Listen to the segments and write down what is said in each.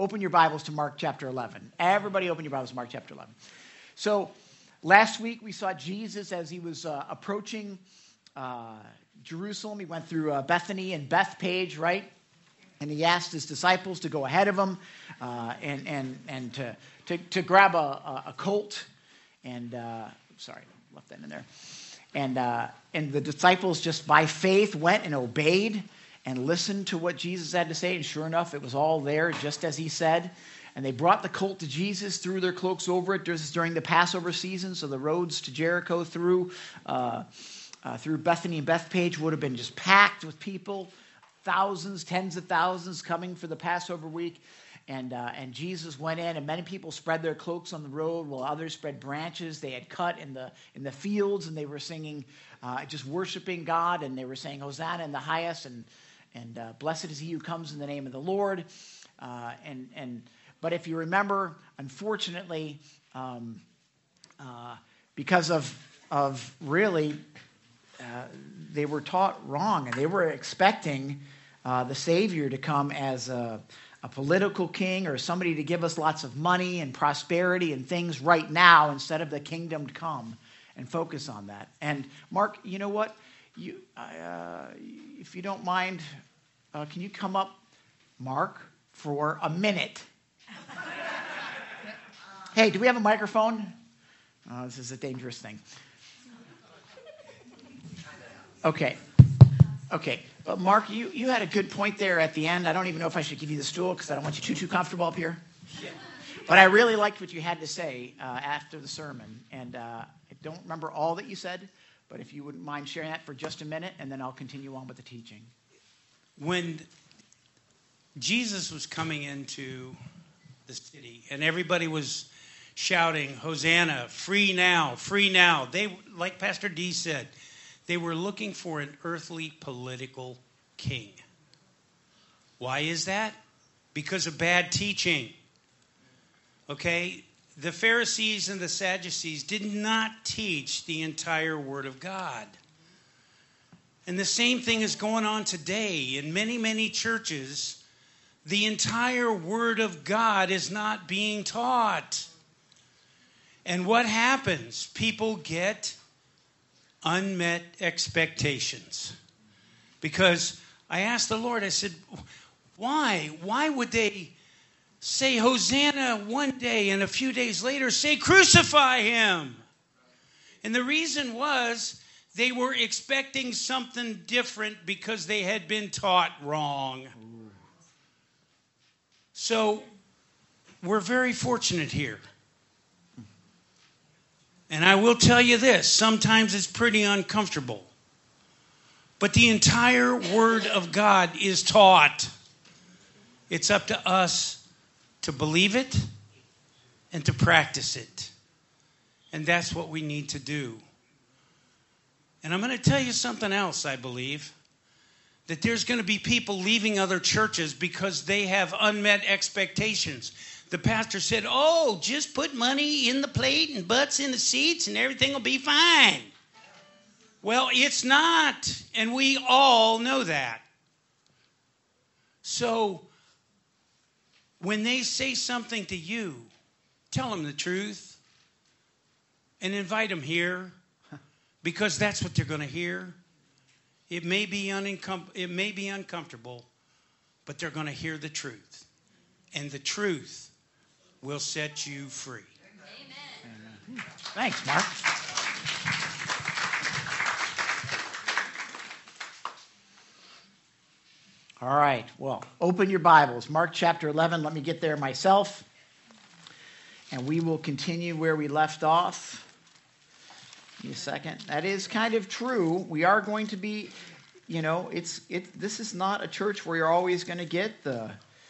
open your Bibles to Mark chapter 11. Everybody open your Bibles to Mark chapter 11. So last week we saw Jesus as he was approaching Jerusalem. He went through Bethany and Bethpage, right? And he asked his disciples to go ahead of him and to grab a colt. And sorry, left that in there. And the disciples just by faith went and obeyed and listened to what Jesus had to say. And sure enough, it was all there just as he said. And they brought the colt to Jesus, threw their cloaks over it. This is during the Passover season, so the roads to Jericho through Bethany and Bethpage would have been just packed with people. Thousands, tens of thousands coming for the Passover week. And Jesus went in, and many people spread their cloaks on the road, while others spread branches they had cut in the fields, and they were singing, just worshiping God, and they were saying, Hosanna in the highest, and blessed is he who comes in the name of the Lord. But if you remember, unfortunately, because of really, they were taught wrong, and they were expecting the Savior to come as a political king or somebody to give us lots of money and prosperity and things right now instead of the kingdom to come, and focus on that. And Mark, you know what? If you don't mind, can you come up, Mark, for a minute? Hey, do we have a microphone? This is a dangerous thing. Okay. Mark, you had a good point there at the end. I don't even know if I should give you the stool because I don't want you too comfortable up here. But I really liked what you had to say after the sermon. And I don't remember all that you said, but if you wouldn't mind sharing that for just a minute, and then I'll continue on with the teaching. When Jesus was coming into the city and everybody was shouting, Hosanna, free now, free now. They, like Pastor D said, they were looking for an earthly political king. Why is that? Because of bad teaching. Okay? The Pharisees and the Sadducees did not teach the entire Word of God. And the same thing is going on today in many, many churches. The entire Word of God is not being taught. And what happens? People get unmet expectations. Because I asked the Lord, I said, why? Why would they say Hosanna one day and a few days later say crucify him? And the reason was they were expecting something different because they had been taught wrong. So we're very fortunate here. And I will tell you this, sometimes it's pretty uncomfortable. But the entire Word of God is taught. It's up to us to believe it and to practice it. And that's what we need to do. And I'm going to tell you something else, I believe. That there's going to be people leaving other churches because they have unmet expectations. The pastor said, just put money in the plate and butts in the seats and everything will be fine. Well, it's not. And we all know that. So, when they say something to you, tell them the truth. And invite them here. Because that's what they're going to hear. It may be uncomfortable, but they're going to hear the truth. And the truth will set you free. Amen. Thanks, Mark. All right. Well, open your Bibles. Mark chapter 11. Let me get there myself. And we will continue where we left off. Give me a second. That is kind of true. We are going to be, this is not a church where you're always going to get the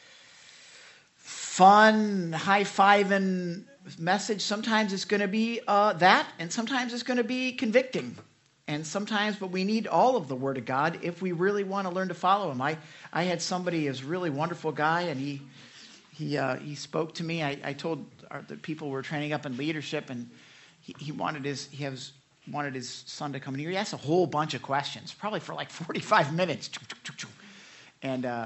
fun, high-fiving message. Sometimes it's going to be that, and sometimes it's going to be convicting. And sometimes, but we need all of the Word of God if we really want to learn to follow Him. I had somebody, who's a really wonderful guy, and he spoke to me. I told the people we're training up in leadership, and he wanted his son to come in here. He asked a whole bunch of questions, probably for like 45 minutes. And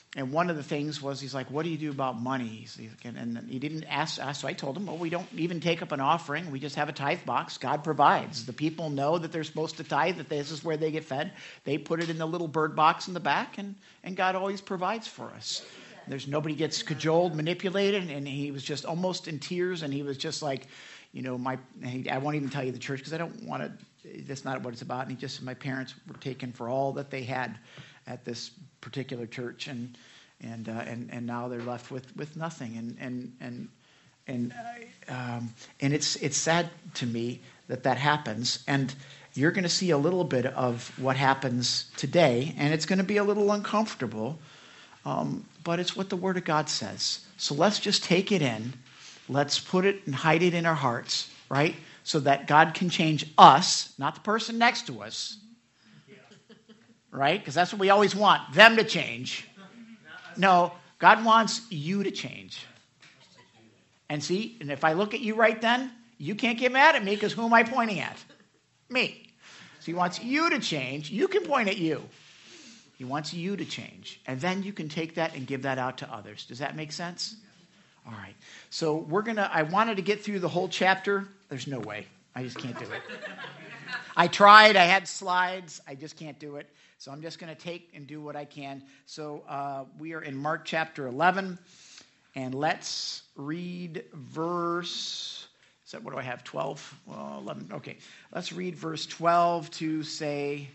And one of the things was, he's like, what do you do about money? And he didn't ask us. So I told him, well, we don't even take up an offering. We just have a tithe box. God provides. The people know that they're supposed to tithe, that this is where they get fed. They put it in the little bird box in the back, and God always provides for us. Nobody gets cajoled, manipulated, and he was just almost in tears, and he was just like, I won't even tell you the church because I don't want to, that's not what it's about. And he just said, my parents were taken for all that they had at this particular church, and now they're left with nothing, and it's sad to me that happens, and you're going to see a little bit of what happens today, and it's going to be a little uncomfortable, but it's what the Word of God says. So let's just take it in, let's put it and hide it in our hearts, right? So that God can change us, not the person next to us. Right? Because that's what we always want, them to change. No, God wants you to change. And see, and if I look at you right then, you can't get mad at me because who am I pointing at? Me. So he wants you to change. You can point at you. He wants you to change. And then you can take that and give that out to others. Does that make sense? All right. So I wanted to get through the whole chapter. There's no way. I just can't do it. I tried. I had slides. I just can't do it. So I'm just going to take and do what I can. So we are in Mark chapter 11, and let's read verse, what do I have, 12? Well, 11, okay. Let's read verse 12 to, say,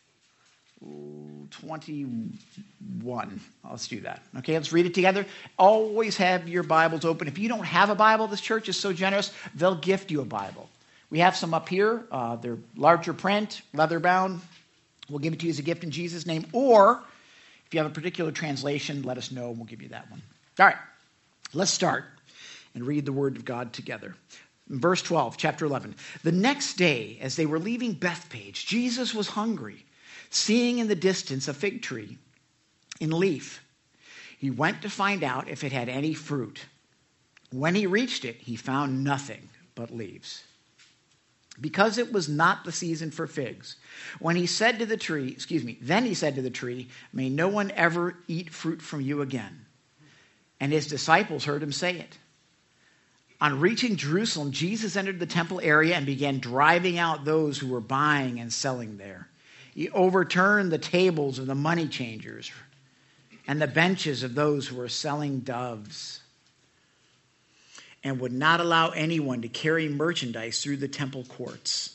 21. Let's do that. Okay, let's read it together. Always have your Bibles open. If you don't have a Bible, this church is so generous, they'll gift you a Bible. We have some up here. They're larger print, leather bound. We'll give it to you as a gift in Jesus' name. Or if you have a particular translation, let us know and we'll give you that one. All right, let's start and read the Word of God together. Verse 12, chapter 11. The next day, as they were leaving Bethpage, Jesus was hungry. Seeing in the distance a fig tree in leaf, he went to find out if it had any fruit. When he reached it, he found nothing but leaves, because it was not the season for figs. Then he said to the tree, may no one ever eat fruit from you again. And his disciples heard him say it. On reaching Jerusalem, Jesus entered the temple area and began driving out those who were buying and selling there. He overturned the tables of the money changers and the benches of those who were selling doves, and would not allow anyone to carry merchandise through the temple courts.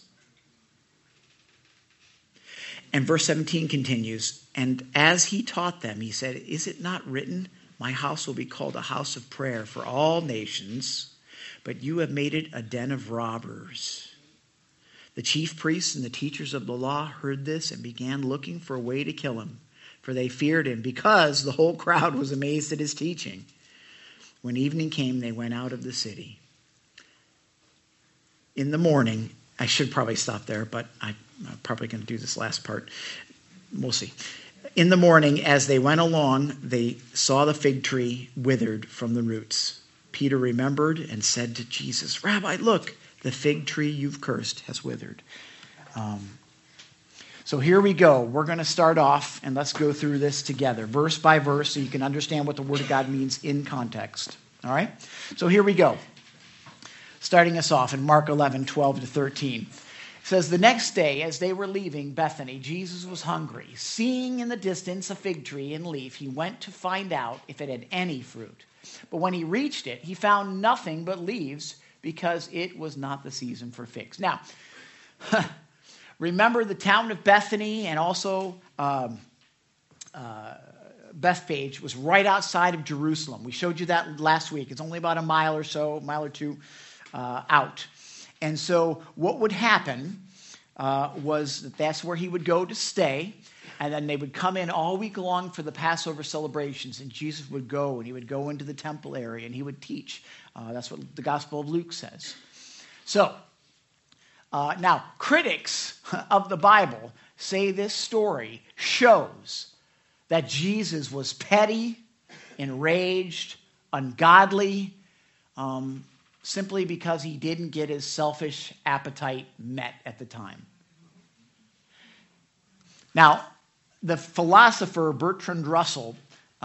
And verse 17 continues, and as he taught them, he said, is it not written, my house will be called a house of prayer for all nations, but you have made it a den of robbers. The chief priests and the teachers of the law heard this and began looking for a way to kill him, for they feared him, because the whole crowd was amazed at his teaching. When evening came, they went out of the city. In the morning, I should probably stop there, but I'm probably going to do this last part. We'll see. In the morning, as they went along, they saw the fig tree withered from the roots. Peter remembered and said to Jesus, Rabbi, look, the fig tree you've cursed has withered. So here we go. We're going to start off, and let's go through this together, verse by verse, so you can understand what the Word of God means in context. All right? So here we go. Starting us off in Mark 11, 12 to 13. It says, the next day, as they were leaving Bethany, Jesus was hungry. Seeing in the distance a fig tree in leaf, he went to find out if it had any fruit. But when he reached it, he found nothing but leaves, because it was not the season for figs. Now, remember the town of Bethany, and also Bethpage was right outside of Jerusalem. We showed you that last week. It's only about a mile or two out. And so what would happen was that's where he would go to stay, and then they would come in all week long for the Passover celebrations, and Jesus would go, and he would go into the temple area, and he would teach. That's what the Gospel of Luke says. So, now, critics of the Bible say this story shows that Jesus was petty, enraged, ungodly, simply because he didn't get his selfish appetite met at the time. Now, the philosopher Bertrand Russell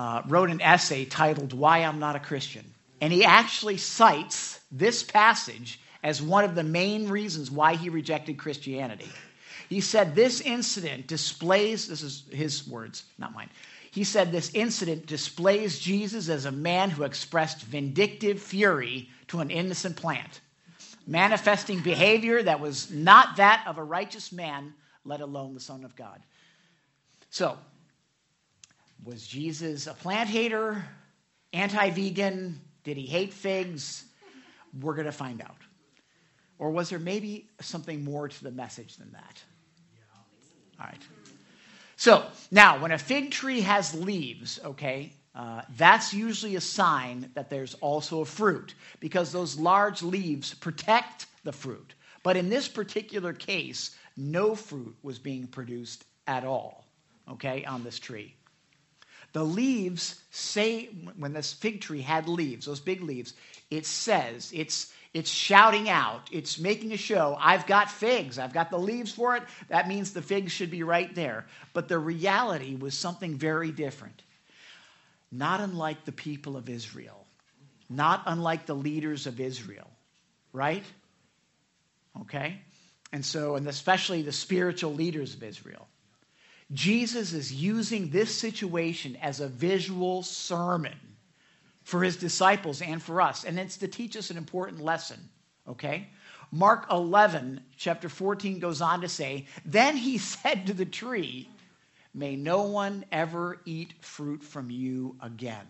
wrote an essay titled Why I'm Not a Christian. And he actually cites this passage as one of the main reasons why he rejected Christianity. He said this incident displays, this is his words, not mine. He said this incident displays Jesus as a man who expressed vindictive fury to an innocent plant, manifesting behavior that was not that of a righteous man, let alone the Son of God. So, was Jesus a plant hater, anti-vegan? Did he hate figs? We're going to find out. Or was there maybe something more to the message than that? All right. So, now, when a fig tree has leaves, okay, that's usually a sign that there's also a fruit, because those large leaves protect the fruit. But in this particular case, no fruit was being produced at all, okay, on this tree. The leaves say, when this fig tree had leaves, those big leaves, it says, it's shouting out, it's making a show, I've got figs, I've got the leaves for it, that means the figs should be right there. But the reality was something very different. Not unlike the people of Israel, not unlike the leaders of Israel, right? Okay? And especially the spiritual leaders of Israel. Jesus is using this situation as a visual sermon for his disciples and for us. And it's to teach us an important lesson, okay? Mark 11, chapter 14 goes on to say, then he said to the tree, may no one ever eat fruit from you again.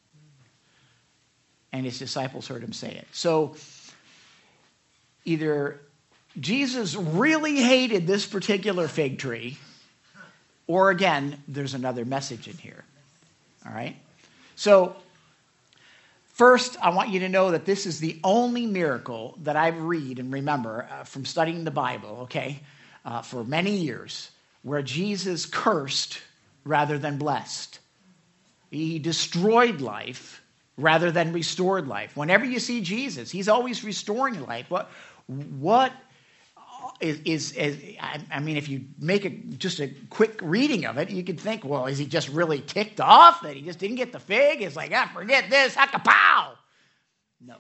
And his disciples heard him say it. So either Jesus really hated this particular fig tree, or again, there's another message in here. All right? So, first, I want you to know that this is the only miracle that I read and remember from studying the Bible, okay, for many years, where Jesus cursed rather than blessed. He destroyed life rather than restored life. Whenever you see Jesus, he's always restoring life. What is I mean, if you make just a quick reading of it, you could think, well, is he just really ticked off that he just didn't get the fig? It's like, forget this, haka-pow. No.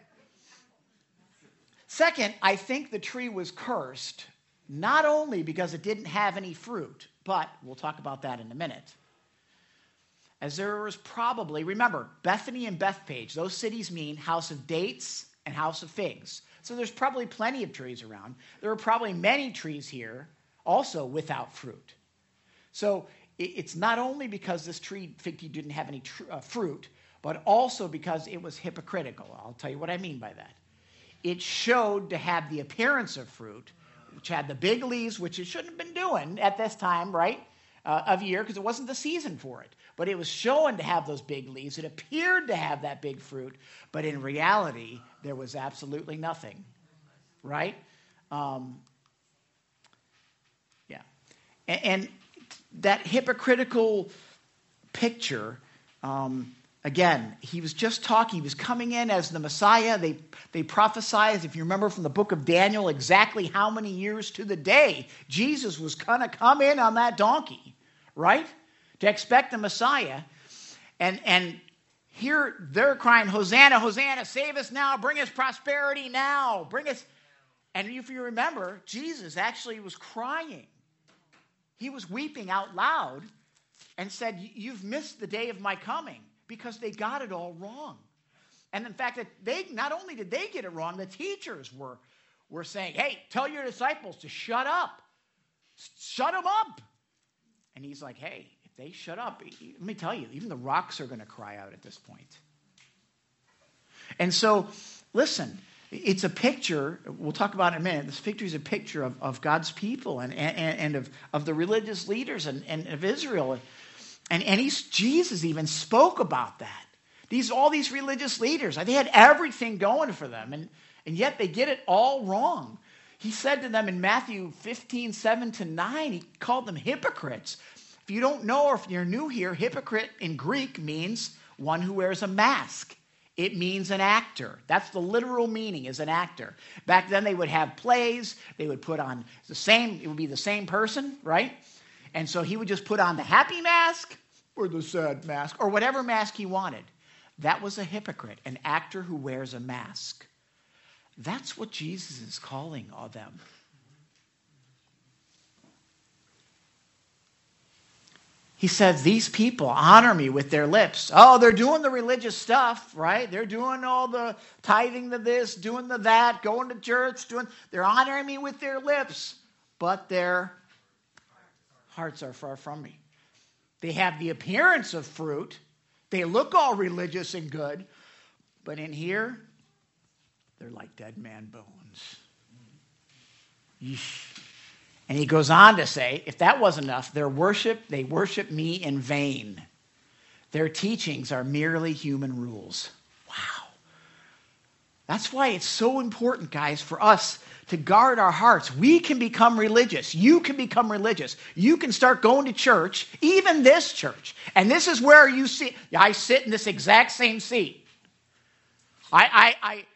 Second, I think the tree was cursed not only because it didn't have any fruit, but we'll talk about that in a minute. As there was probably, remember, Bethany and Bethpage, those cities mean house of dates and house of figs. So there's probably plenty of trees around. There are probably many trees here also without fruit. So it's not only because this fig tree didn't have any fruit, but also because it was hypocritical. I'll tell you what I mean by that. It showed to have the appearance of fruit, which had the big leaves, which it shouldn't have been doing at this time, right, of year, because it wasn't the season for it. But it was shown to have those big leaves. It appeared to have that big fruit, but in reality, there was absolutely nothing, right? Yeah. And that hypocritical picture, again, he was just talking. He was coming in as the Messiah. They prophesied, if you remember from the book of Daniel, exactly how many years to the day Jesus was going to come in on that donkey, right? To expect the Messiah. And here they're crying, Hosanna, Hosanna, save us now, bring us prosperity now, bring us. And if you remember, Jesus actually was crying. He was weeping out loud and said, you've missed the day of my coming, because they got it all wrong. And in fact, that they not only did they get it wrong, the teachers were saying, hey, tell your disciples to shut up. Shut them up. And he's like, hey, if they shut up, let me tell you, even the rocks are going to cry out at this point. And so, listen, it's a picture, we'll talk about it in a minute. This picture is a picture of God's people and of the religious leaders and of Israel. And Jesus even spoke about that. All these religious leaders, they had everything going for them, and yet they get it all wrong. He said to them in Matthew 15:7-9, he called them hypocrites. If you don't know, or if you're new here, hypocrite in Greek means one who wears a mask. It means an actor. That's the literal meaning, is an actor. Back then they would have plays. They would put on it would be the same person, right? And so he would just put on the happy mask, or the sad mask, or whatever mask he wanted. That was a hypocrite, an actor who wears a mask. That's what Jesus is calling all them. He says, these people honor me with their lips. Oh, they're doing the religious stuff, right? They're doing all the tithing to this, doing the that, going to church, they're honoring me with their lips, but their hearts are far from me. They have the appearance of fruit. They look all religious and good, but in here, they're like dead man bones. Yeesh. And he goes on to say, if that wasn't enough, they worship me in vain. Their teachings are merely human rules. Wow. That's why it's so important, guys, for us to guard our hearts. We can become religious. You can become religious. You can start going to church, even this church. And this is where you see, I sit in this exact same seat. I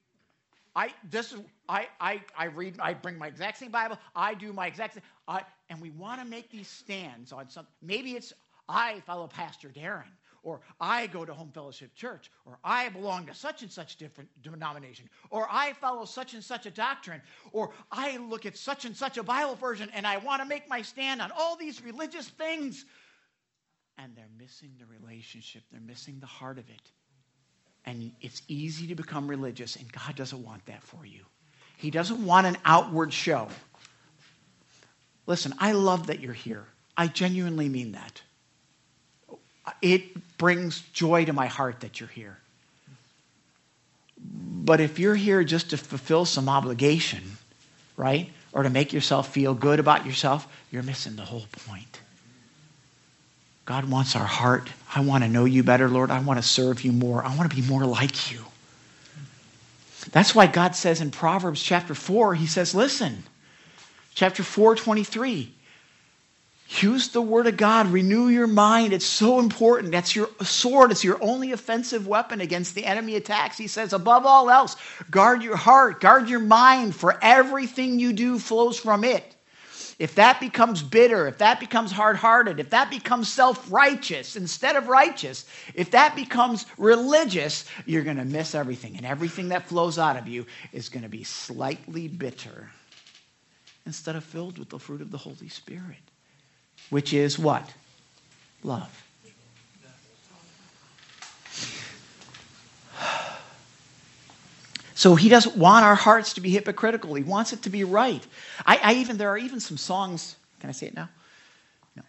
read, I bring my exact same Bible, I do my exact same, and we want to make these stands on something. Maybe it's, I follow Pastor Darren, or I go to Home Fellowship Church, or I belong to such and such different denomination, or I follow such and such a doctrine, or I look at such and such a Bible version, and I want to make my stand on all these religious things. And they're missing the relationship. They're missing the heart of it. And it's easy to become religious, and God doesn't want that for you. He doesn't want an outward show. Listen, I love that you're here. I genuinely mean that. It brings joy to my heart that you're here. But if you're here just to fulfill some obligation, right, or to make yourself feel good about yourself, you're missing the whole point. God wants our heart. I want to know you better, Lord. I want to serve you more. I want to be more like you. That's why God says in Proverbs chapter 4, he says, listen, chapter 4:23, use the word of God, renew your mind. It's so important. That's your sword. It's your only offensive weapon against the enemy attacks. He says, above all else, guard your heart, guard your mind, for everything you do flows from it. If that becomes bitter, if that becomes hard-hearted, if that becomes self-righteous instead of righteous, if that becomes religious, you're going to miss everything. And everything that flows out of you is going to be slightly bitter instead of filled with the fruit of the Holy Spirit, which is what? Love. So he doesn't want our hearts to be hypocritical. He wants it to be right. There are even some songs. Can I say it now? No.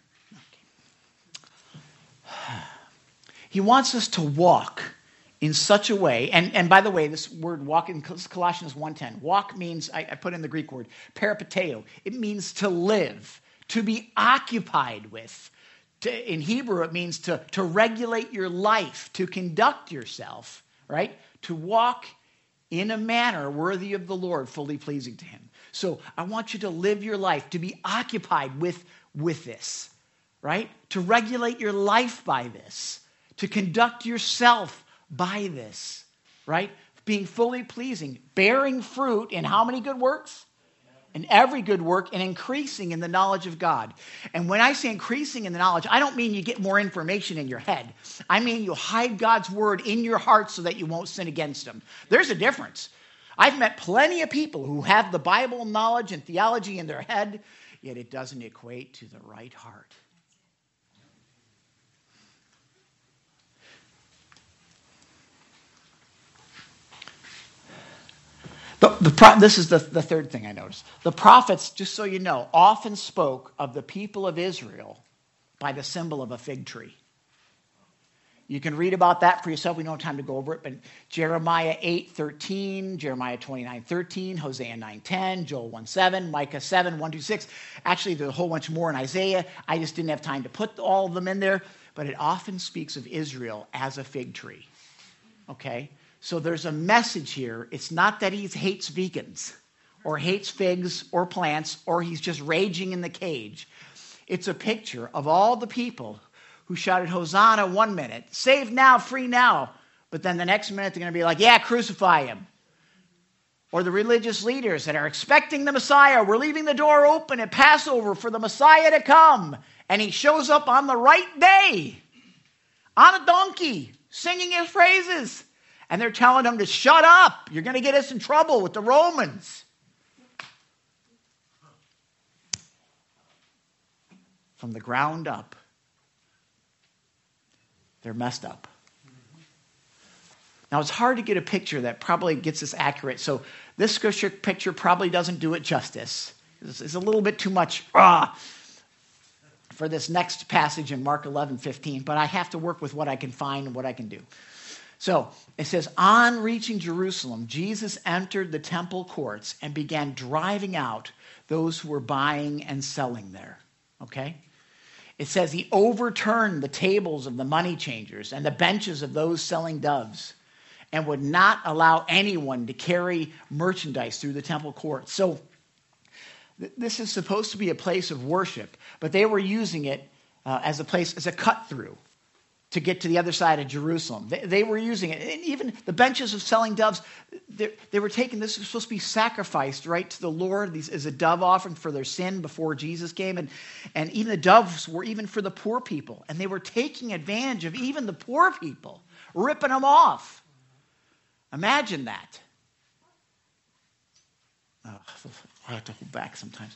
Okay. He wants us to walk in such a way. And by the way, this word walk in Colossians 1:10. Walk means, I put in the Greek word, peripateo. It means to live, to be occupied with. In Hebrew, it means to regulate your life, to conduct yourself, right? To walk in a manner worthy of the Lord, fully pleasing to him. So I want you to live your life, to be occupied with this, right? To regulate your life by this, to conduct yourself by this, right? Being fully pleasing, bearing fruit in how many good works? In every good work, and increasing in the knowledge of God. And when I say increasing in the knowledge, I don't mean you get more information in your head. I mean you hide God's word in your heart so that you won't sin against him. There's a difference. I've met plenty of people who have the Bible knowledge and theology in their head, yet it doesn't equate to the right heart. This is the third thing I noticed. The prophets, just so you know, often spoke of the people of Israel by the symbol of a fig tree. You can read about that for yourself. We don't have time to go over it, but Jeremiah 8:13, Jeremiah 29:13, Hosea 9:10, Joel 1:7, Micah 7:1-6. Actually, there's a whole bunch more in Isaiah. I just didn't have time to put all of them in there, but it often speaks of Israel as a fig tree. Okay? So there's a message here. It's not that he hates vegans or hates figs or plants or he's just raging in the cage. It's a picture of all the people who shouted Hosanna 1 minute, save now, free now. But then the next minute they're going to be like, yeah, crucify him. Or the religious leaders that are expecting the Messiah. We're leaving the door open at Passover for the Messiah to come. And he shows up on the right day. on a donkey, singing his praises. And they're telling him to shut up. You're going to get us in trouble with the Romans. From the ground up, they're messed up. Now, it's hard to get a picture that probably gets us accurate. So this scripture picture probably doesn't do it justice. It's a little bit too much for this next passage in Mark 11:15, but I have to work with what I can find and what I can do. So it says, on reaching Jerusalem, Jesus entered the temple courts and began driving out those who were buying and selling there. Okay? It says he overturned the tables of the money changers and the benches of those selling doves and would not allow anyone to carry merchandise through the temple courts. So this is supposed to be a place of worship, but they were using it as a cut-through to get to the other side of Jerusalem. They were using it. And even the benches of selling doves, they were taking, this was supposed to be sacrificed, right, to the Lord as a dove offering for their sin before Jesus came. And even the doves were even for the poor people. And they were taking advantage of even the poor people, ripping them off. Imagine that. Oh, I have to hold back sometimes.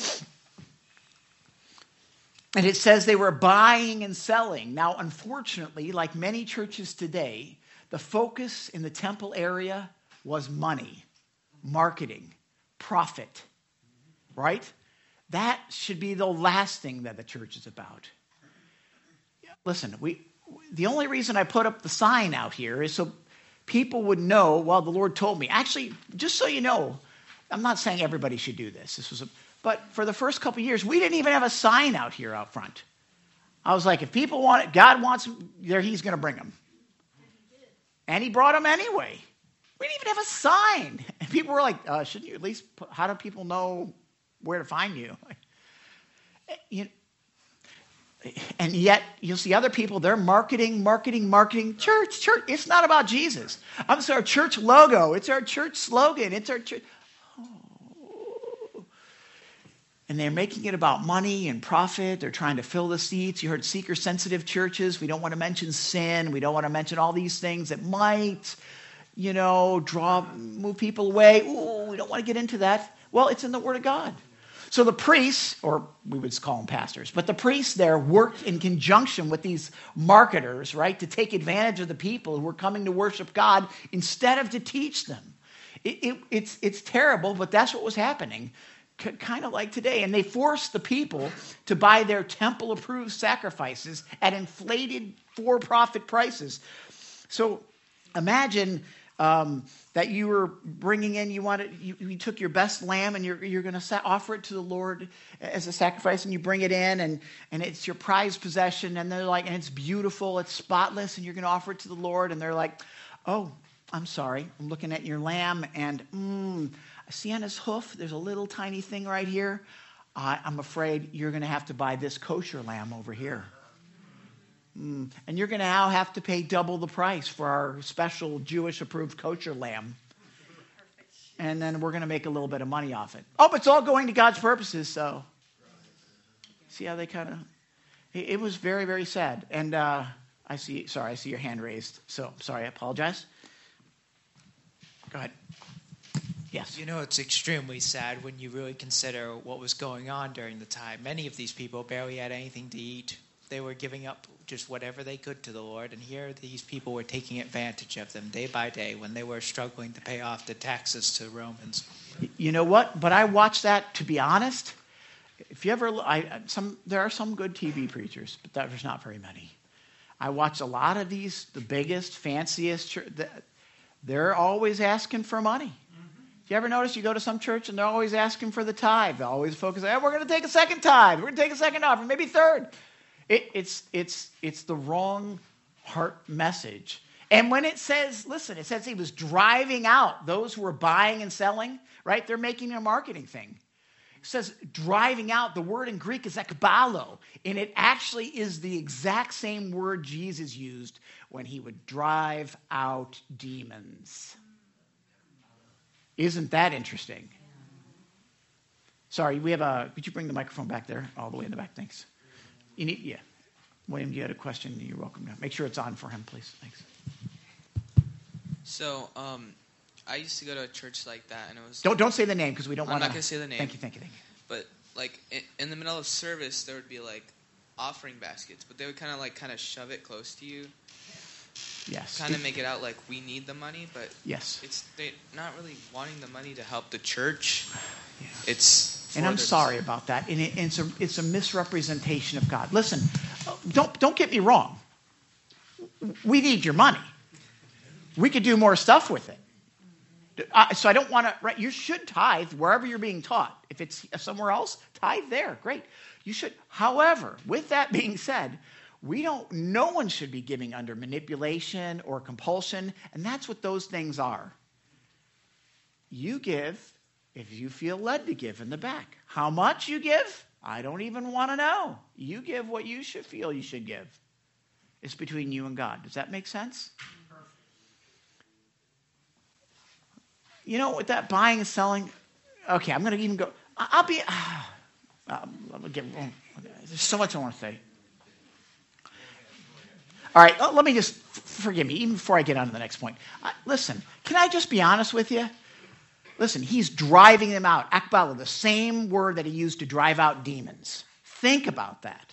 And it says they were buying and selling. Now, unfortunately, like many churches today, the focus in the temple area was money, marketing, profit, right? That should be the last thing that the church is about. Listen, the only reason I put up the sign out here is so people would know, well, the Lord told me. Actually, just so you know, I'm not saying everybody should do this. But for the first couple of years, we didn't even have a sign out here out front. I was like, if people want it, God wants them, there He's going to bring them. And He brought them anyway. We didn't even have a sign. And people were like, shouldn't you at least, how do people know where to find you? And yet, you'll see other people, they're marketing. Church. It's not about Jesus. It's our church logo. It's our church slogan. It's our church. And they're making it about money and profit. They're trying to fill the seats. You heard seeker-sensitive churches. We don't want to mention sin. We don't want to mention all these things that might, move people away. Ooh, we don't want to get into that. Well, it's in the Word of God. So the priests, or we would call them pastors, but the priests there worked in conjunction with these marketers, right, to take advantage of the people who were coming to worship God instead of to teach them. It's terrible, but that's what was happening. Kind of like today. And they forced the people to buy their temple-approved sacrifices at inflated for-profit prices. So imagine that you were bringing in, you took your best lamb and you're going to offer it to the Lord as a sacrifice, and you bring it in and it's your prized possession, and they're like, and it's beautiful, it's spotless, and you're going to offer it to the Lord, and they're like, oh, I'm sorry, I'm looking at your lamb, and I see on his hoof, there's a little tiny thing right here. I'm afraid you're going to have to buy this kosher lamb over here. And you're going to now have to pay double the price for our special Jewish-approved kosher lamb. And then we're going to make a little bit of money off it. Oh, but it's all going to God's purposes, so. See how they kind of. It was very, very sad. And I see your hand raised. So, sorry, I apologize. Go ahead. Yes. It's extremely sad when you really consider what was going on during the time. Many of these people barely had anything to eat. They were giving up just whatever they could to the Lord, and here these people were taking advantage of them day by day when they were struggling to pay off the taxes to Romans. You know what? But I watched that, to be honest. If you ever, there are some good TV preachers, but there's not very many. I watch a lot of these, the biggest, fanciest, they're always asking for money. Do you ever notice you go to some church and they're always asking for the tithe? They're always focusing, we're going to take a second tithe. We're going to take a second offering, maybe third. It's the wrong heart message. And when it says, listen, it says he was driving out those who were buying and selling, right? They're making a marketing thing. It says driving out, the word in Greek is ekbalo, and it actually is the exact same word Jesus used when he would drive out demons. Isn't that interesting? Sorry, could you bring the microphone back there, all the way in the back? Thanks. Yeah. William, you had a question? You're welcome to make sure it's on for him, please. Thanks. So, I used to go to a church like that, and it was... Don't say the name because we don't want to... I'm not going to say the name. Thank you. But, like, in the middle of service, there would be, like, offering baskets, but they would kind of shove it close to you. Yes. Kind of make it out like we need the money, but yes, they're not really wanting the money to help the church. Yeah. It's... And I'm sorry about that. And it's a misrepresentation of God. Listen, don't get me wrong. We need your money. We could do more stuff with it. So I don't want to, right? You should tithe wherever you're being taught. If it's somewhere else, tithe there. Great. You should. However, with that being said, no one should be giving under manipulation or compulsion. And that's what those things are. You give if you feel led to give in the back. How much you give, I don't even want to know. You give what you should feel you should give. It's between you and God. Does that make sense? You know, with that buying and selling, okay, I'm going to even go. There's so much I want to say. All right, let me just, forgive me, even before I get on to the next point. Listen, can I just be honest with you? Listen, he's driving them out. Akbala, the same word that he used to drive out demons. Think about that.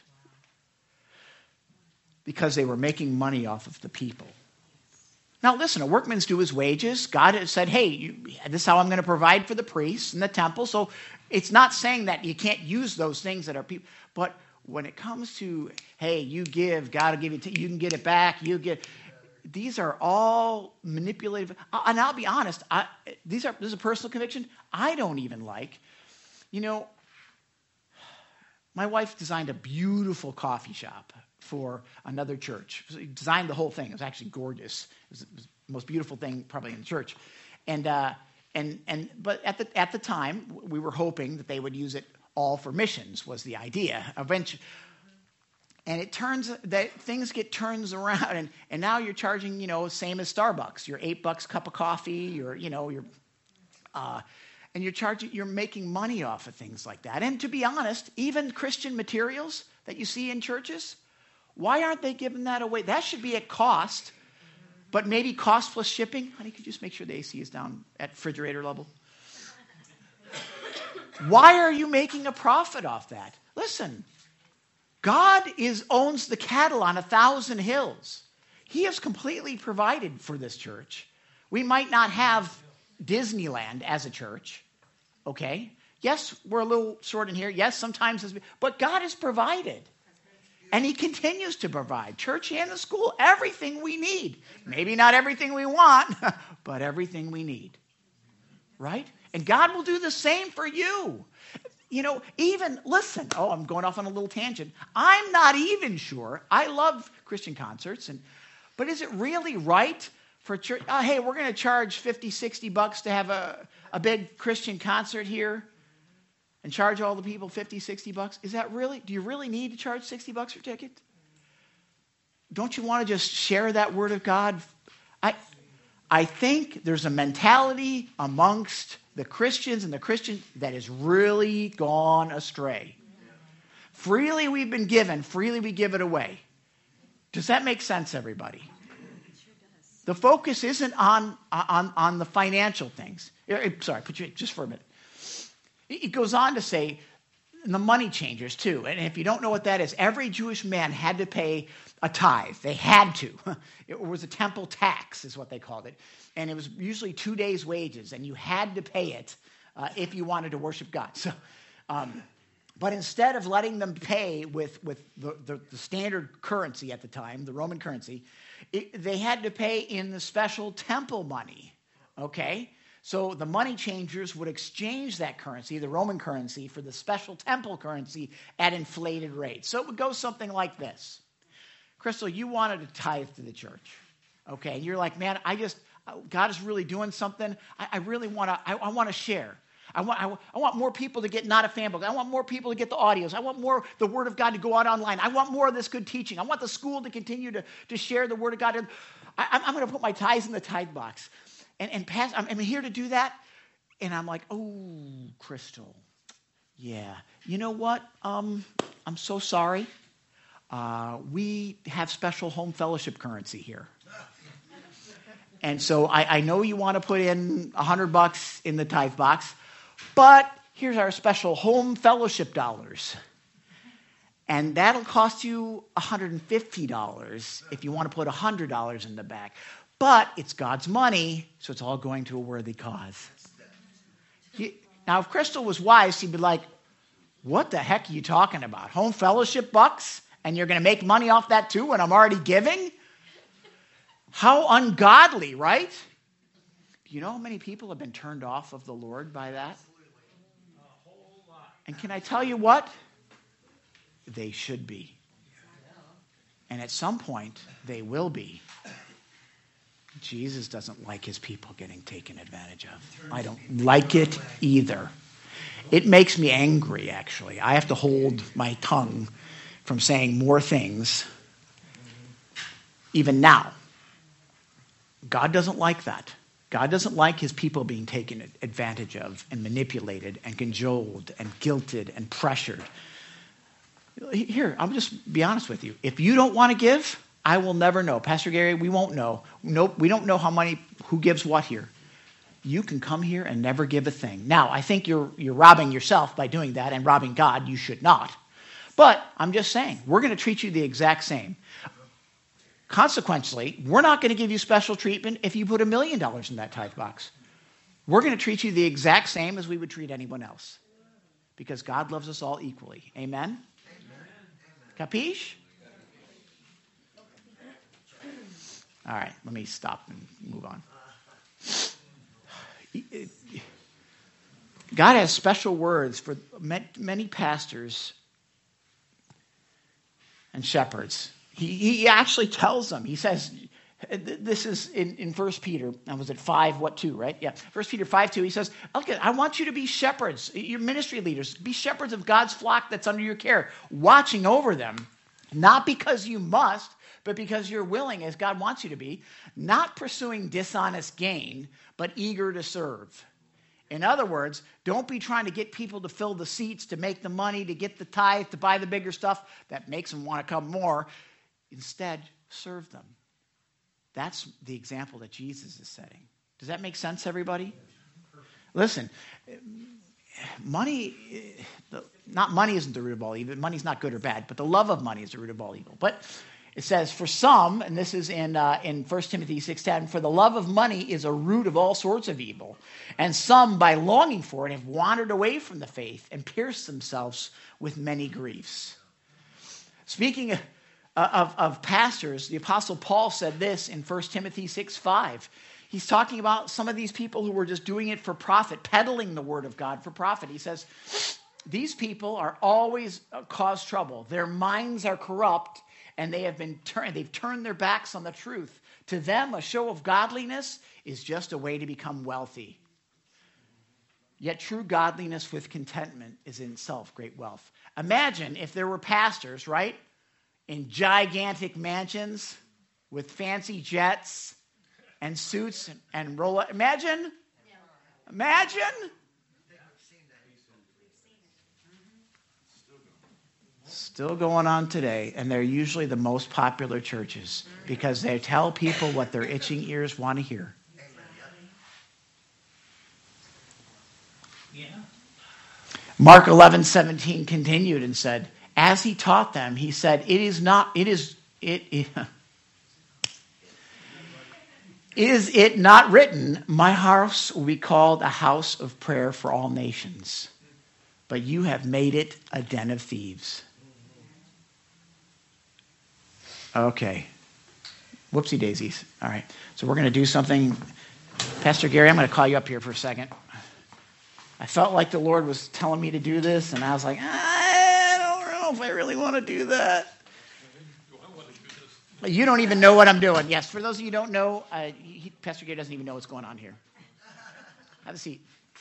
Because they were making money off of the people. Now, listen, a workman's due his wages. God has said, hey, this is how I'm going to provide for the priests and the temple. So it's not saying that you can't use those things that are people. But when it comes to, hey, you give, God will give you, you can get it back, these are all manipulative. And I'll be honest, this is a personal conviction I don't even like. You know, my wife designed a beautiful coffee shop for another church. She designed the whole thing. It was actually gorgeous. It was the most beautiful thing probably in the church. But at the time, we were hoping that they would use it all for missions was the idea. Eventually, and it turns that things get turns around, and now you're charging, same as Starbucks. Your $8 cup of coffee, and you're making money off of things like that. And to be honest, even Christian materials that you see in churches, why aren't they giving that away? That should be at cost, but maybe cost plus shipping. Honey, could you just make sure the AC is down at refrigerator level? Why are you making a profit off that? Listen, God owns the cattle on 1,000 hills. He has completely provided for this church. We might not have Disneyland as a church, okay? Yes, we're a little short in here. Yes, sometimes, but God has provided. And he continues to provide. Church and the school, everything we need. Maybe not everything we want, but everything we need. Right? And God will do the same for you. I'm going off on a little tangent. I'm not even sure. I love Christian concerts, but is it really right for church? Hey, we're going to charge $50, $60 to have a big Christian concert here and charge all the people $50, $60? Is that really? Do you really need to charge $60 for a ticket? Don't you want to just share that word of God? I think there's a mentality amongst the Christians and the Christian that has really gone astray. Freely we've been given, freely we give it away. Does that make sense, everybody? The focus isn't on the financial things. Sorry, put you just for a minute. It goes on to say the money changers too. And if you don't know what that is, every Jewish man had to pay a tithe. They had to. It was a temple tax is what they called it. And it was usually 2 days' wages, and you had to pay it if you wanted to worship God. So, but instead of letting them pay with the standard currency at the time, the Roman currency, they had to pay in the special temple money, okay? So the money changers would exchange that currency, the Roman currency, for the special temple currency at inflated rates. So it would go something like this. Crystal, you wanted to tithe to the church, okay? And you're like, man, God is really doing something. I really want to. I want to share. I want more people to get Not a Fan Book. I want more people to get the audios. I want more the Word of God to go out online. I want more of this good teaching. I want the school to continue to share the Word of God. I'm going to put my tithes in the tithe box, and I'm here to do that. And I'm like, oh, Crystal, yeah. You know what? I'm so sorry. we have special home fellowship currency here. And so I know you want to put in $100 in the tithe box, but here's our special home fellowship dollars. And that'll cost you $150 if you want to put $100 in the back. But it's God's money, so it's all going to a worthy cause. Now, if Crystal was wise, she'd be like, what the heck are you talking about? Home fellowship bucks? And you're going to make money off that too when I'm already giving? How ungodly, right? Do you know how many people have been turned off of the Lord by that? And can I tell you what? They should be. And at some point, they will be. Jesus doesn't like his people getting taken advantage of. I don't like it either. It makes me angry, actually. I have to hold my tongue from saying more things, even now. God doesn't like that. God doesn't like his people being taken advantage of and manipulated and cajoled and guilted and pressured. Here, I'll just be honest with you. If you don't want to give, I will never know. Pastor Gary, we won't know. Nope, we don't know who gives what here. You can come here and never give a thing. Now, I think you're robbing yourself by doing that and robbing God. You should not. But I'm just saying, we're going to treat you the exact same. Consequently, we're not going to give you special treatment if you put $1 million in that tithe box. We're going to treat you the exact same as we would treat anyone else. Because God loves us all equally. Amen? Capiche? All right, let me stop and move on. God has special words for many pastors and shepherds. He actually tells them, he says, this is in 1 Peter, and was it 5:2, right? Yeah, 1 Peter 5:2, he says, look, I want you to be shepherds, your ministry leaders, be shepherds of God's flock that's under your care, watching over them, not because you must, but because you're willing, as God wants you to be, not pursuing dishonest gain, but eager to serve. In other words, don't be trying to get people to fill the seats, to make the money, to get the tithe, to buy the bigger stuff that makes them want to come more. Instead, serve them. That's the example that Jesus is setting. Does that make sense, everybody? Listen, money isn't the root of all evil. Money's not good or bad, but the love of money is the root of all evil. But it says, for some, and this is in 1 Timothy 6:10, for the love of money is a root of all sorts of evil. And some, by longing for it, have wandered away from the faith and pierced themselves with many griefs. Speaking of pastors, the Apostle Paul said this in 1 Timothy 6:5. He's talking about some of these people who were just doing it for profit, peddling the word of God for profit. He says, these people are always cause trouble. Their minds are corrupt, and they've turned their backs on the truth. To them, a show of godliness is just a way to become wealthy. Yet true godliness with contentment is in itself great wealth. Imagine if there were pastors, right, in gigantic mansions with fancy jets and suits and Rolex. Imagine. Still going on today, and they're usually the most popular churches because they tell people what their itching ears want to hear. Yeah. Mark 11:17 continued and said, as he taught them, he said, Is it not written, my house will be called a house of prayer for all nations, but you have made it a den of thieves. Okay. Whoopsie daisies. All right. So we're going to do something. Pastor Gary, I'm going to call you up here for a second. I felt like the Lord was telling me to do this, and I was like, I don't know if I really want to do that. You don't even know what I'm doing. Yes, for those of you who don't know, Pastor Gary doesn't even know what's going on here. Have a seat.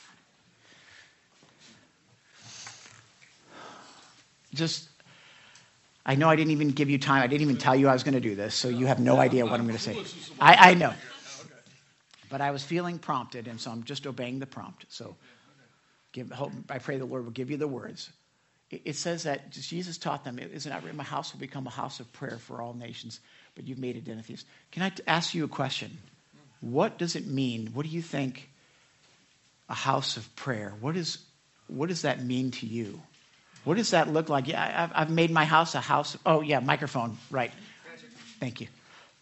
I know I didn't even give you time. I didn't even tell you I was going to do this, so you have no idea what I'm going to say. I know. But I was feeling prompted, and so I'm just obeying the prompt. So I pray the Lord will give you the words. it says that Jesus taught them, "Is it not written, my house will become a house of prayer for all nations, but you've made it den of thieves." Can I ask you a question? What does it mean? What do you think a house of prayer? What does that mean to you? What does that look like? Yeah, I've made my house a house. Oh, yeah, microphone. Right. Thank you.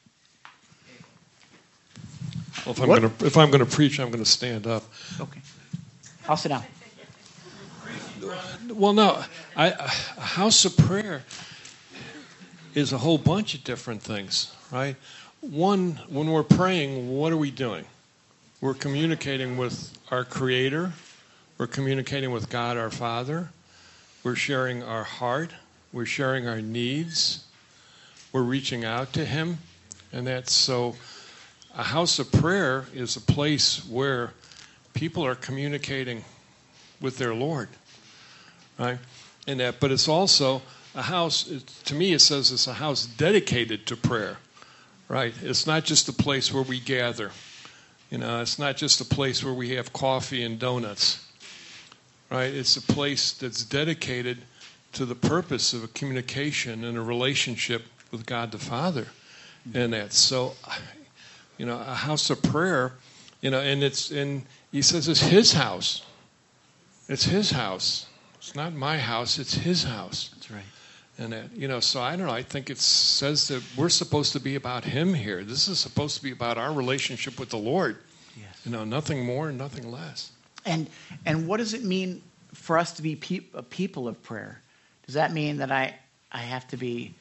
Well, if I'm going to preach, I'm going to stand up. Okay. I'll sit down. Well, no, a house of prayer is a whole bunch of different things, right? One, when we're praying, what are we doing? We're communicating with our Creator. We're communicating with God our Father. We're sharing our heart. We're sharing our needs. We're reaching out to Him. And that's so, a house of prayer is a place where people are communicating with their Lord, right? And that, but it's also a house, to me it says it's a house dedicated to prayer, right? It's not just a place where we gather. It's not just a place where we have coffee and donuts, right? It's a place that's dedicated to the purpose of a communication and a relationship with God the Father. And that's so, a house of prayer, and he says it's His house. It's His house. It's not my house, it's His house. That's right. And that, so I don't know, I think it says that we're supposed to be about Him here. This is supposed to be about our relationship with the Lord. Yes. Nothing more and nothing less. And what does it mean for us to be a people of prayer? Does that mean that I have to be...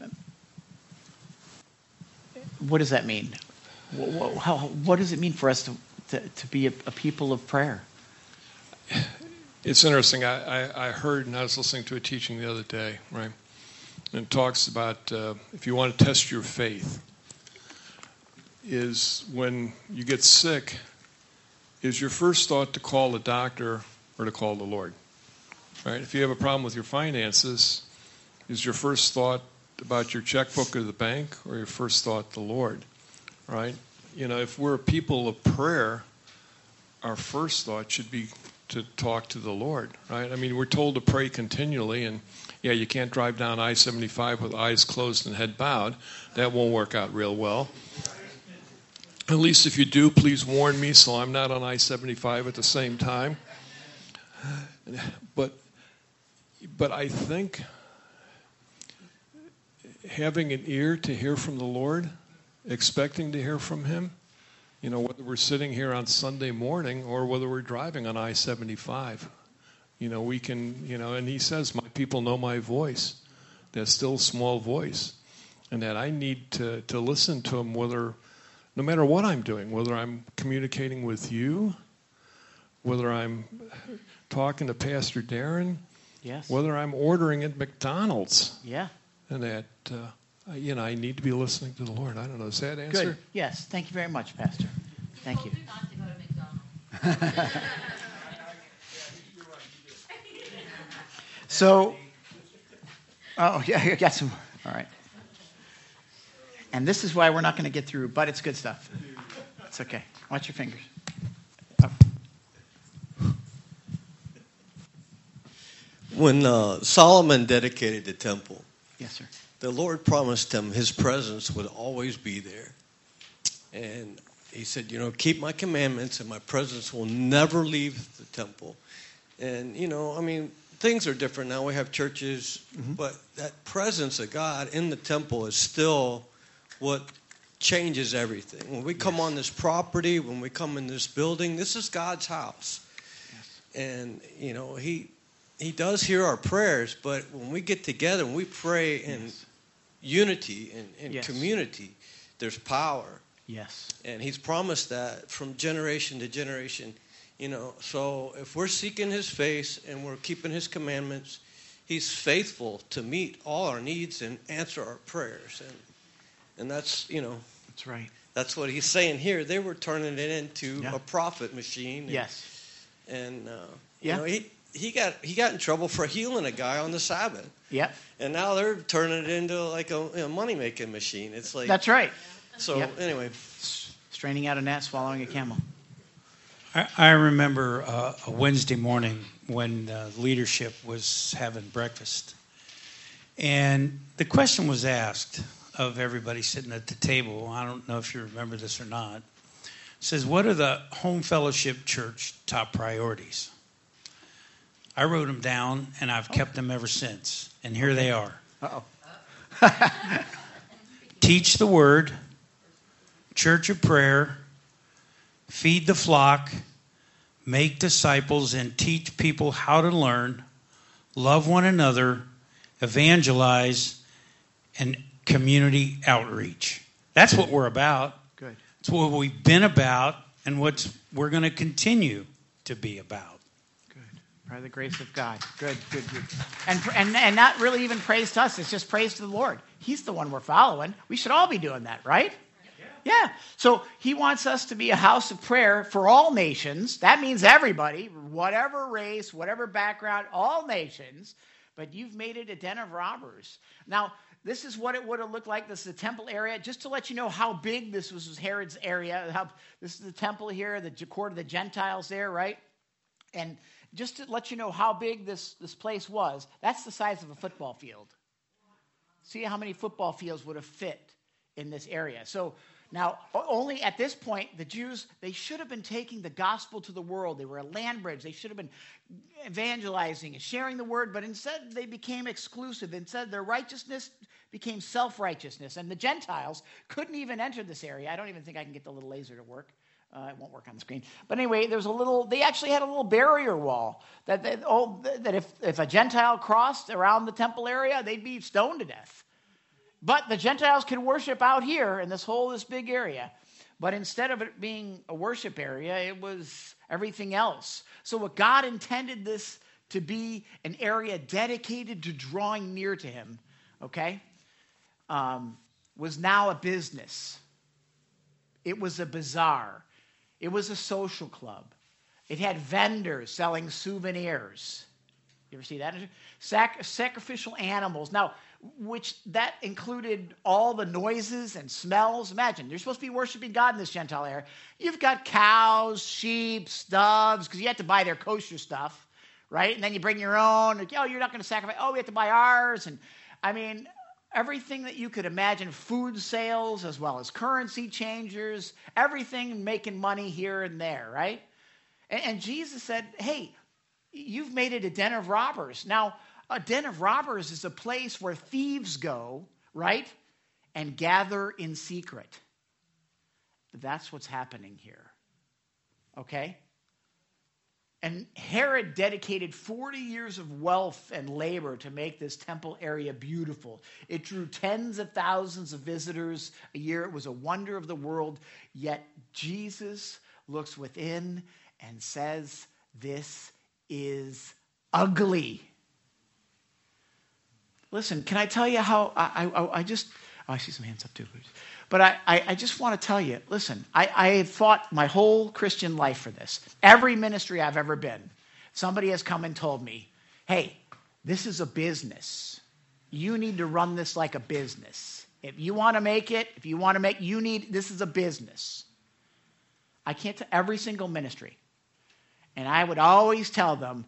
What does that mean? What does it mean for us to be a people of prayer? It's interesting. I heard, and I was listening to a teaching the other day, right? And it talks about if you want to test your faith, is when you get sick, is your first thought to call the doctor or to call the Lord? Right? If you have a problem with your finances, is your first thought about your checkbook or the bank, or your first thought the Lord? Right? If we're a people of prayer, our first thought should be to talk to the Lord, right? I mean, we're told to pray continually, and you can't drive down I-75 with eyes closed and head bowed. That won't work out real well. At least if you do, please warn me so I'm not on I-75 at the same time. But I think having an ear to hear from the Lord, expecting to hear from Him, whether we're sitting here on Sunday morning or whether we're driving on I-75, we can, and He says, my people know my voice, that still small voice, and that I need to listen to Him no matter what I'm doing, whether I'm communicating with you, whether I'm talking to Pastor Darren, yes, whether I'm ordering at McDonald's. Yeah. And that, I need to be listening to the Lord. I don't know. Does that answer? Good. Yes. Thank you very much, Pastor. Thank you. Not to go to McDonald's. So, I got some. All right. And this is why we're not going to get through, but it's good stuff. It's okay. Watch your fingers. Oh. When Solomon dedicated the temple, Yes, sir. the Lord promised him His presence would always be there. And He said, keep my commandments and my presence will never leave the temple. And, things are different now. We have churches, but that presence of God in the temple is still what changes everything. When we come on this property, when we come in this building, this is God's house. Yes. And, He does hear our prayers, but when we get together and we pray in unity and community, there's power. Yes. And He's promised that from generation to generation. So if we're seeking His face and we're keeping His commandments, He's faithful to meet all our needs and answer our prayers. And that's, That's right. That's what He's saying here. They were turning it into a profit machine. Yes. And, He got in trouble for healing a guy on the Sabbath. Yep. And now they're turning it into like a money-making machine. It's like That's right. So anyway. Straining out a gnat, swallowing a camel. I remember a Wednesday morning when leadership was having breakfast. And the question was asked of everybody sitting at the table. I don't know if you remember this or not. It says, what are the Home Fellowship Church top priorities? I wrote them down, and I've kept them ever since. And here they are. Teach the Word, Church of Prayer, feed the flock, make disciples, and teach people how to learn, love one another, evangelize, and community outreach. That's what we're about. Good. It's what we've been about and what we're going to continue to be about. Good. By the grace of God. Good. And not really even praise to us. It's just praise to the Lord. He's the one we're following. We should all be doing that, right? Yeah. So he wants us to be a house of prayer for all nations. That means everybody, whatever race, whatever background, all nations. But you've made it a den of robbers. Now, this is what it would have looked like. This is the temple area. Just to let you know how big this was Herod's area. This is the temple here, the court of the Gentiles there, right? And just to let you know how big this place was, that's the size of a football field. See how many football fields would have fit in this area. So now, only at this point, the Jews, they should have been taking the gospel to the world. They were a land bridge. They should have been evangelizing and sharing the word, but instead they became exclusive. Instead, their righteousness became self-righteousness, and the Gentiles couldn't even enter this area. I don't even think I can get the little laser to work. It won't work on the screen. But anyway, they actually had a little barrier wall that if a Gentile crossed around the temple area, they'd be stoned to death. But the Gentiles could worship out here in this big area. But instead of it being a worship area, it was everything else. So what God intended this to be an area dedicated to drawing near to him, okay, was now a business. It was a bazaar. It was a social club. It had vendors selling souvenirs. You ever see that? Sacrificial animals. Now, which that included all the noises and smells. Imagine, you're supposed to be worshiping God in this Gentile area. You've got cows, sheep, doves, because you have to buy their kosher stuff, right? And then you bring your own. Oh, you're not going to sacrifice. Oh, we have to buy ours. And I mean, everything that you could imagine, food sales as well as currency changers, everything making money here and there, right? And Jesus said, hey, you've made it a den of robbers. Now, a den of robbers is a place where thieves go, right, and gather in secret. That's what's happening here, okay? And Herod dedicated 40 years of wealth and labor to make this temple area beautiful. It drew tens of thousands of visitors a year. It was a wonder of the world. Yet Jesus looks within and says, this is ugly. Listen, can I tell you how I see some hands up too. But I just want to tell you, listen, I have fought my whole Christian life for this. Every ministry I've ever been, somebody has come and told me, hey, this is a business. You need to run this like a business. If you want to make it, this is a business. I can't tell every single ministry. And I would always tell them,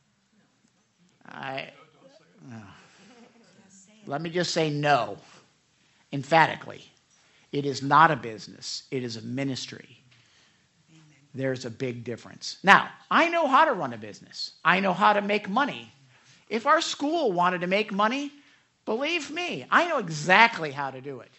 let me just say no, emphatically. It is not a business. It is a ministry. There's a big difference. Now, I know how to run a business. I know how to make money. If our school wanted to make money, believe me, I know exactly how to do it.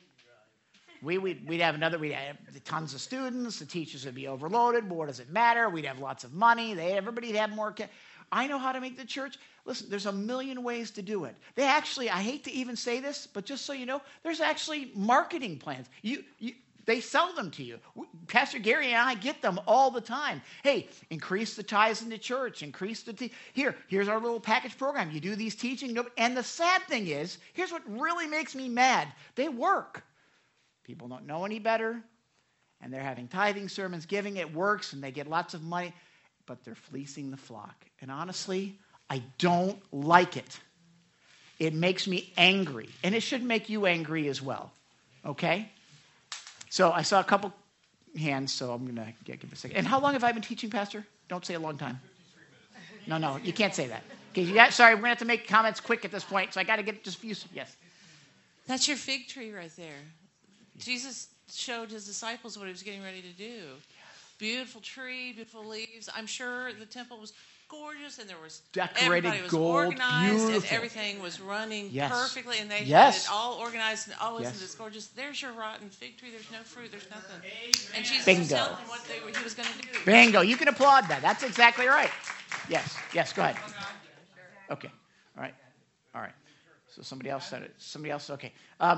We'd have tons of students. The teachers would be overloaded. But what does it matter? We'd have lots of money. Everybody'd have more. I know how to make the church. Listen, there's a million ways to do it. They actually, I hate to even say this, but just so you know, there's actually marketing plans. They sell them to you. Pastor Gary and I get them all the time. Hey, increase the tithes in the church. Increase the here's our little package program. You do these teaching. And the sad thing is, here's what really makes me mad. They work. People don't know any better, and they're having tithing sermons, giving. It works, and they get lots of money, but they're fleecing the flock. And honestly, I don't like it. It makes me angry, and it should make you angry as well, okay? So I saw a couple hands, so I'm going to give it a second. And how long have I been teaching, Pastor? Don't say a long time. No, you can't say that. Okay, sorry, we're going to have to make comments quick at this point, so I got to get just a few. Yes. That's your fig tree right there. Jesus showed his disciples what he was getting ready to do. Beautiful tree, beautiful leaves. I'm sure the temple was gorgeous, and there was decorated everybody was gold, organized, beautiful. And everything was running perfectly, and they had it all organized. And isn't this gorgeous? There's your rotten fig tree. There's no fruit. There's nothing. And Jesus was telling them what he was going to do. Bingo! You can applaud that. That's exactly right. Yes. Go ahead. Okay. All right. So somebody else said it. Somebody else. Okay.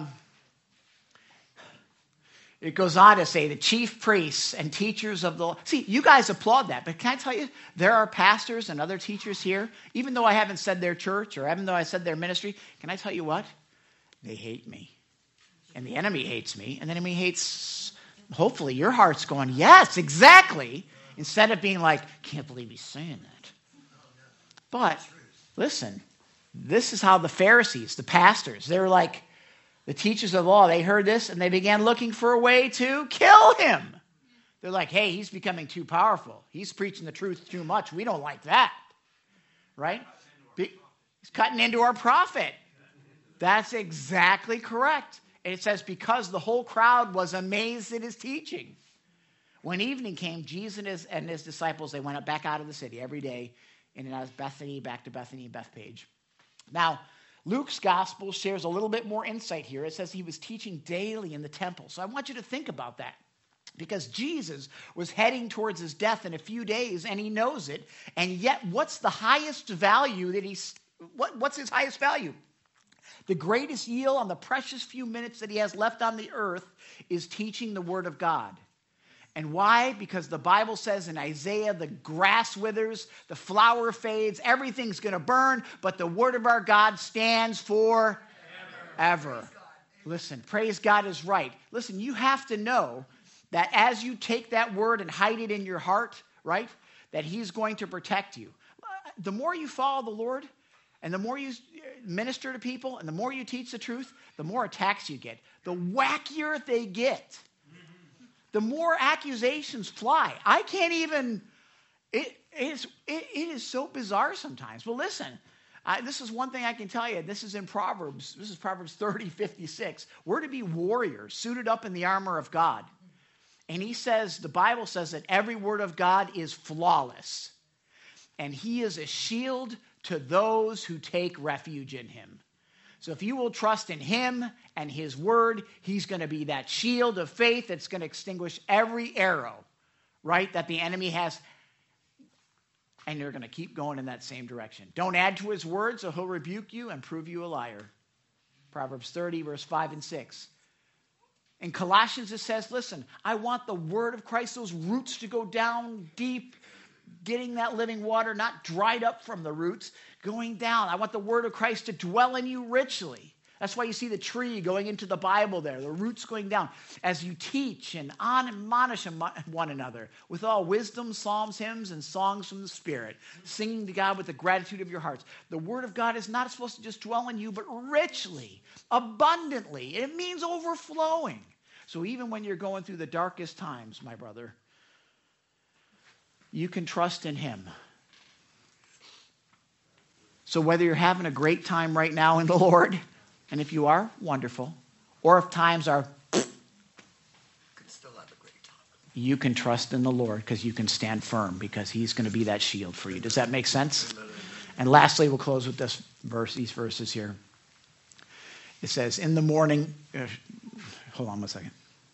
It goes on to say the chief priests and teachers of the law. See, you guys applaud that, but can I tell you, there are pastors and other teachers here, even though I haven't said their church or even though I said their ministry, can I tell you what? They hate me. And the enemy hates me. And the enemy hates, hopefully your heart's going, yes, exactly. Instead of being like, can't believe he's saying that. But listen, this is how the Pharisees, the pastors, they're like, the teachers of the law, they heard this and they began looking for a way to kill him. They're like, hey, he's becoming too powerful. He's preaching the truth too much. We don't like that. Right? He's cutting into our prophet. That's exactly correct. And it says, because the whole crowd was amazed at his teaching. When evening came, Jesus and his disciples, they went back out of the city every day in and out of Bethany, back to Bethany and Bethpage. Now, Luke's gospel shares a little bit more insight here. It says he was teaching daily in the temple. So I want you to think about that. Because Jesus was heading towards his death in a few days, and he knows it. And yet, what's the highest value that what's his highest value? The greatest yield on the precious few minutes that he has left on the earth is teaching the word of God. And why? Because the Bible says in Isaiah, the grass withers, the flower fades, everything's going to burn, but the word of our God stands forever. Listen, praise God is right. Listen, you have to know that as you take that word and hide it in your heart, right, that he's going to protect you. The more you follow the Lord, and the more you minister to people, and the more you teach the truth, the more attacks you get. The wackier they get. The more accusations fly. I can't even, it is so bizarre sometimes. Well, listen, this is one thing I can tell you. This is in Proverbs. This is Proverbs 30:56. We're to be warriors, suited up in the armor of God. And he says, the Bible says that every word of God is flawless. And he is a shield to those who take refuge in him. So if you will trust in him and his word, he's going to be that shield of faith that's going to extinguish every arrow, right, that the enemy has. And you're going to keep going in that same direction. Don't add to his words or he'll rebuke you and prove you a liar. Proverbs 30, verse 5 and 6. In Colossians it says, listen, I want the word of Christ, those roots to go down deep, getting that living water, not dried up from the roots, going down. I want the word of Christ to dwell in you richly. That's why you see the tree going into the Bible there, the roots going down. As you teach and admonish one another with all wisdom, psalms, hymns, and songs from the Spirit, singing to God with the gratitude of your hearts. The word of God is not supposed to just dwell in you, but richly, abundantly. It means overflowing. So even when you're going through the darkest times, my brother, you can trust in him. So whether you're having a great time right now in the Lord, and if you are, wonderful, or if times are, you can trust in the Lord because you can stand firm because he's going to be that shield for you. Does that make sense? And lastly, we'll close with this verse, these verses here. It says, in the morning, hold on one second.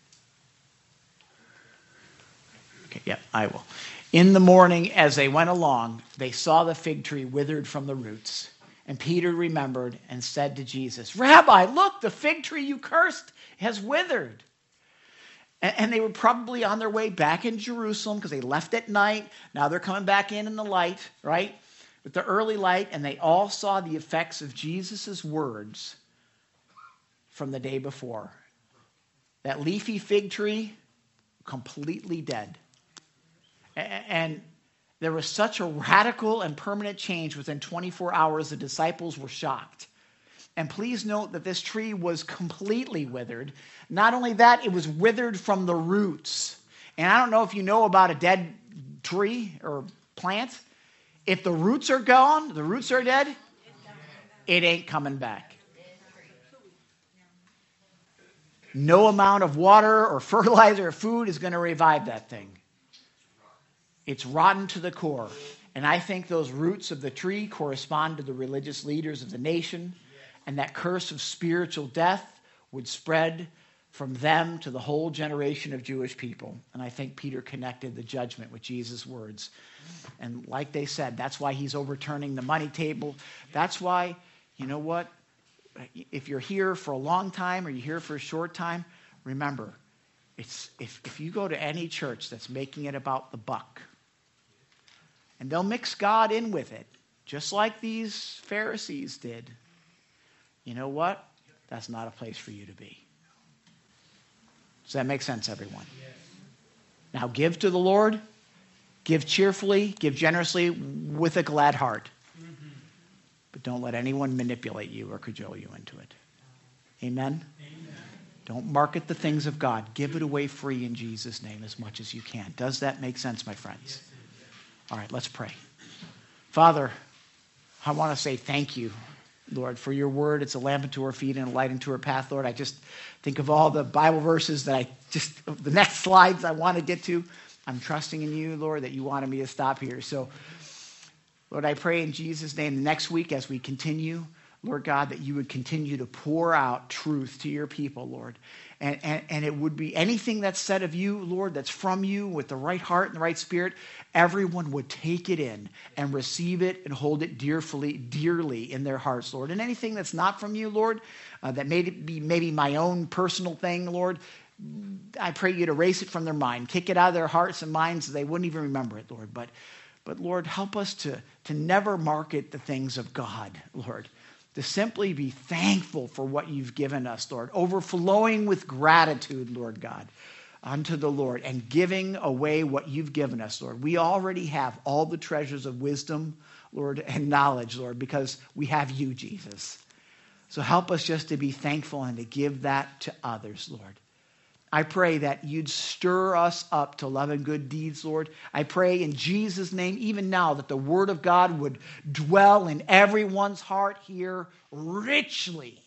Okay, yeah, I will. In the morning, as they went along, they saw the fig tree withered from the roots. And Peter remembered and said to Jesus, Rabbi, look, the fig tree you cursed has withered. And they were probably on their way back in Jerusalem because they left at night. Now they're coming back in the light, right? With the early light, and they all saw the effects of Jesus' words from the day before. That leafy fig tree, completely dead. And there was such a radical and permanent change within 24 hours, the disciples were shocked. And please note that this tree was completely withered. Not only that, it was withered from the roots. And I don't know if you know about a dead tree or plant. If the roots are gone, the roots are dead, it ain't coming back. No amount of water or fertilizer or food is going to revive that thing. It's rotten to the core. And I think those roots of the tree correspond to the religious leaders of the nation, and that curse of spiritual death would spread from them to the whole generation of Jewish people. And I think Peter connected the judgment with Jesus' words. And like they said, that's why he's overturning the money table. That's why, you know what? If you're here for a long time or you're here for a short time, remember, if you go to any church that's making it about the buck, and they'll mix God in with it, just like these Pharisees did, you know what? That's not a place for you to be. Does that make sense, everyone? Now give to the Lord, give cheerfully, give generously with a glad heart. But don't let anyone manipulate you or cajole you into it. Amen? Don't market the things of God. Give it away free in Jesus' name as much as you can. Does that make sense, my friends? All right, let's pray. Father, I want to say thank you, Lord, for your word. It's a lamp unto our feet and a light unto our path, Lord. I just think of all the Bible verses that the next slides I want to get to. I'm trusting in you, Lord, that you wanted me to stop here. So, Lord, I pray in Jesus' name the next week as we continue, Lord God, that you would continue to pour out truth to your people, Lord. And it would be anything that's said of you, Lord, that's from you with the right heart and the right spirit, everyone would take it in and receive it and hold it dearly in their hearts, Lord. And anything that's not from you, Lord, that may be maybe my own personal thing, Lord, I pray you to erase it from their mind, kick it out of their hearts and minds so they wouldn't even remember it, Lord. But Lord, help us to never market the things of God, Lord. To simply be thankful for what you've given us, Lord. Overflowing with gratitude, Lord God, unto the Lord. And giving away what you've given us, Lord. We already have all the treasures of wisdom, Lord, and knowledge, Lord, because we have you, Jesus. So help us just to be thankful and to give that to others, Lord. I pray that you'd stir us up to love and good deeds, Lord. I pray in Jesus' name, even now, that the word of God would dwell in everyone's heart here richly.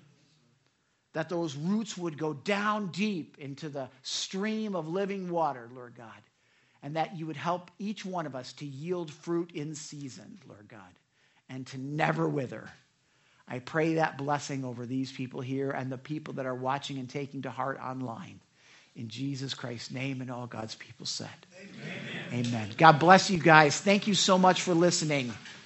That those roots would go down deep into the stream of living water, Lord God. And that you would help each one of us to yield fruit in season, Lord God, and to never wither. I pray that blessing over these people here and the people that are watching and taking to heart online. In Jesus Christ's name, and all God's people said. Amen. Amen. God bless you guys. Thank you so much for listening.